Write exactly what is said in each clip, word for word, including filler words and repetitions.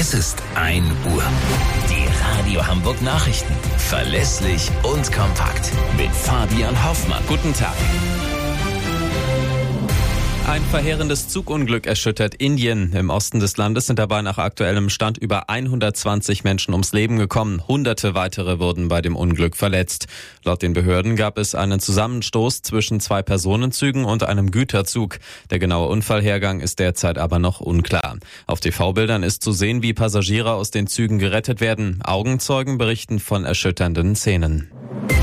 Es ist ein Uhr. Die Radio Hamburg Nachrichten. Verlässlich und kompakt. Mit Fabian Hoffmann. Guten Tag. Ein verheerendes Zugunglück erschüttert Indien. Im Osten des Landes sind dabei nach aktuellem Stand über hundertzwanzig Menschen ums Leben gekommen. Hunderte weitere wurden bei dem Unglück verletzt. Laut den Behörden gab es einen Zusammenstoß zwischen zwei Personenzügen und einem Güterzug. Der genaue Unfallhergang ist derzeit aber noch unklar. Auf T V-Bildern ist zu sehen, wie Passagiere aus den Zügen gerettet werden. Augenzeugen berichten von erschütternden Szenen.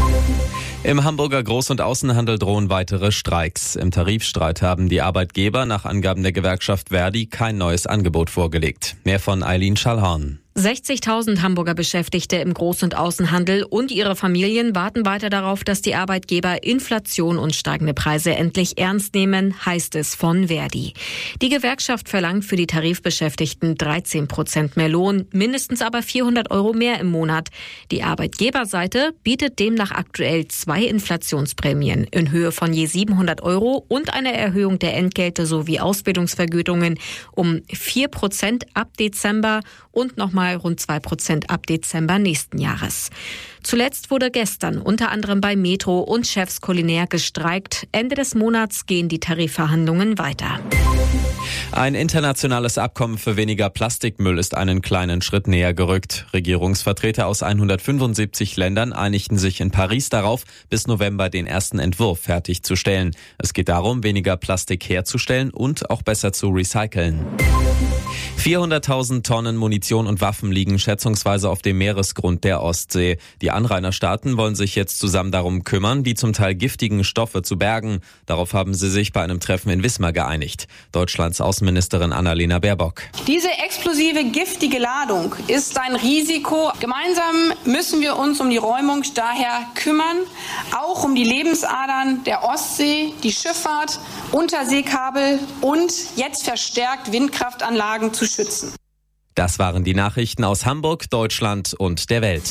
Im Hamburger Groß- und Außenhandel drohen weitere Streiks. Im Tarifstreit haben die Arbeitgeber nach Angaben der Gewerkschaft Verdi kein neues Angebot vorgelegt. Mehr von Eileen Schallhorn. sechzigtausend Hamburger Beschäftigte im Groß- und Außenhandel und ihre Familien warten weiter darauf, dass die Arbeitgeber Inflation und steigende Preise endlich ernst nehmen, heißt es von Verdi. Die Gewerkschaft verlangt für die Tarifbeschäftigten dreizehn Prozent mehr Lohn, mindestens aber vierhundert Euro mehr im Monat. Die Arbeitgeberseite bietet demnach aktuell zwei Inflationsprämien in Höhe von je siebenhundert Euro und eine Erhöhung der Entgelte sowie Ausbildungsvergütungen um vier Prozent ab Dezember und nochmal rund zwei Prozent ab Dezember nächsten Jahres. Zuletzt wurde gestern unter anderem bei Metro und Chefs Kulinär gestreikt. Ende des Monats gehen die Tarifverhandlungen weiter. Ein internationales Abkommen für weniger Plastikmüll ist einen kleinen Schritt näher gerückt. Regierungsvertreter aus hundertfünfundsiebzig Ländern einigten sich in Paris darauf, bis November den ersten Entwurf fertigzustellen. Es geht darum, weniger Plastik herzustellen und auch besser zu recyceln. vierhunderttausend Tonnen Munition und Waffen liegen schätzungsweise auf dem Meeresgrund der Ostsee. Die Anrainerstaaten wollen sich jetzt zusammen darum kümmern, die zum Teil giftigen Stoffe zu bergen. Darauf haben sie sich bei einem Treffen in Wismar geeinigt. Deutschlands Außenministerin Annalena Baerbock. Diese explosive, giftige Ladung ist ein Risiko. Gemeinsam müssen wir uns um die Räumung daher kümmern, auch um die Lebensadern der Ostsee, die Schifffahrt, Unterseekabel und jetzt verstärkt Windkraftanlagen zu schützen. Das waren die Nachrichten aus Hamburg, Deutschland und der Welt.